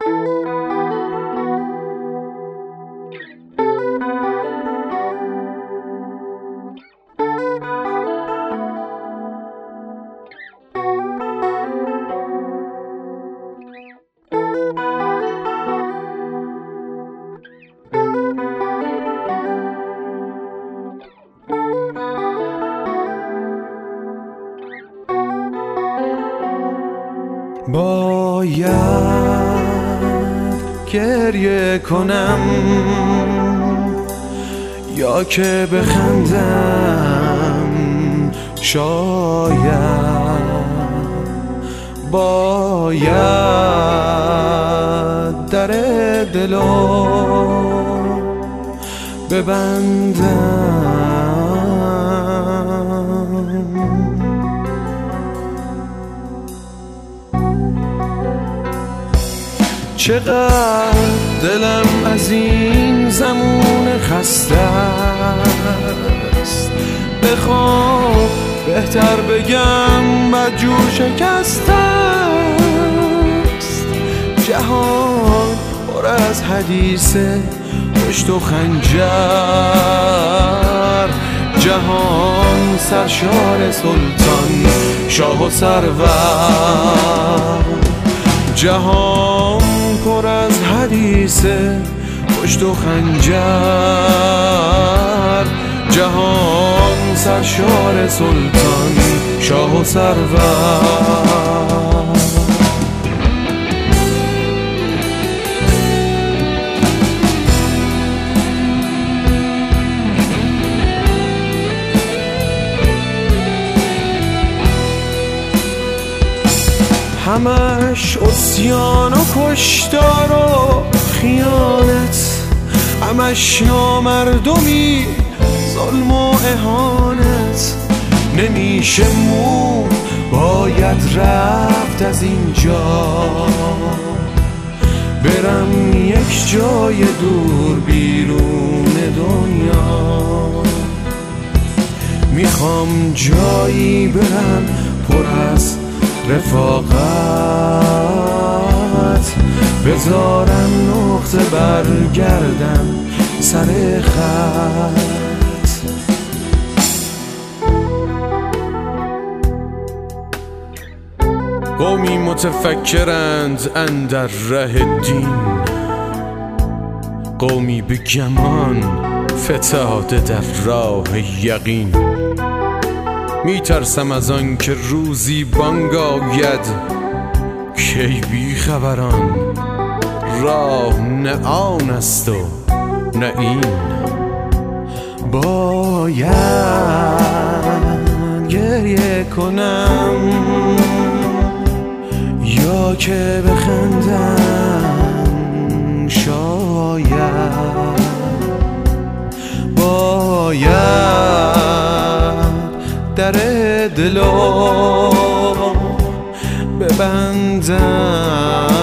باید گریه کنم یا که بخندم، شاید باید در دلو ببندم. چقدر دلم از این زمون خسته است، بخوام بهتر بگم بدجور شکسته است. جهان پر از حدیث پشت و خنجر، جهان سرشار سلطان شاه و سرور. جهان پر از حدیث پشت و خنجر، جهان سرشار سلطان شاه و سرور. همش عصیان و کشتار و خیانت، همش نامردمی ظلم و اهانت. نمیشه مون باید رفت از اینجا، برم یک جای دور بیرون دنیا. میخوام جایی برم پر از رفاقت، بذارم نقطه برگردم سر خط. قومی متفکرند اندر ره دین، قومی به گمان فتاده در راه یقین. میترسم از آن که روزی بانگ آید کی بی خبران، راه نه آن است و نه این. باید گریه کنم یا که بخندم، شاید باید در دلو ببندم.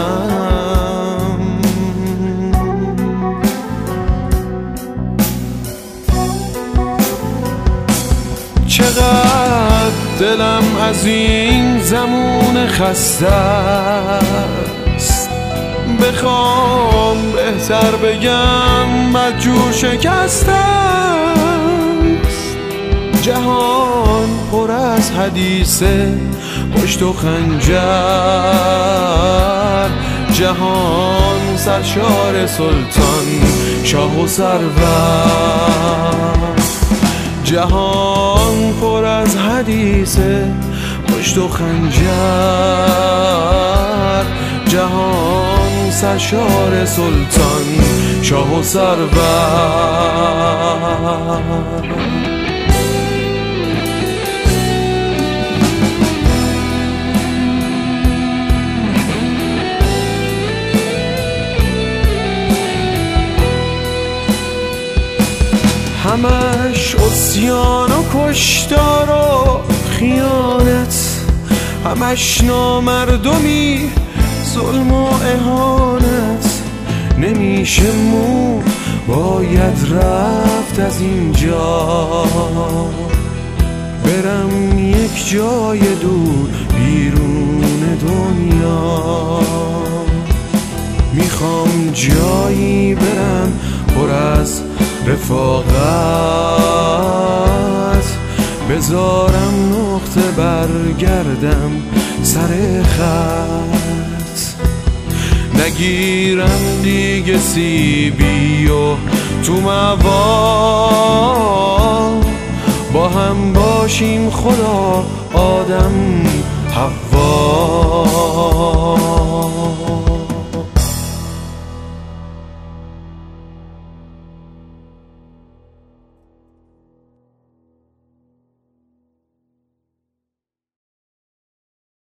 چقدر دلم از این زمون خسته است، بخوام بهتر بگم بدجور شکسته است. جهان پر از حدیث پشت و خنجر، جهان سرشار سلطان شاه و سرور. جهان پر از حدیث پشت و خنجر، جهان سرشار سلطان شاه و سرور. همش عصیان و کشتار و خیانت، همش نامردمی ظلم و اهانت. نمیشه مون باید رفت از اینجا، برم یک جای دور بیرون دنیا. جایی برم پر از رفاقت، بذارم نقطه برگردم سر خط، نگیرم دیگه سیبی و تو مواد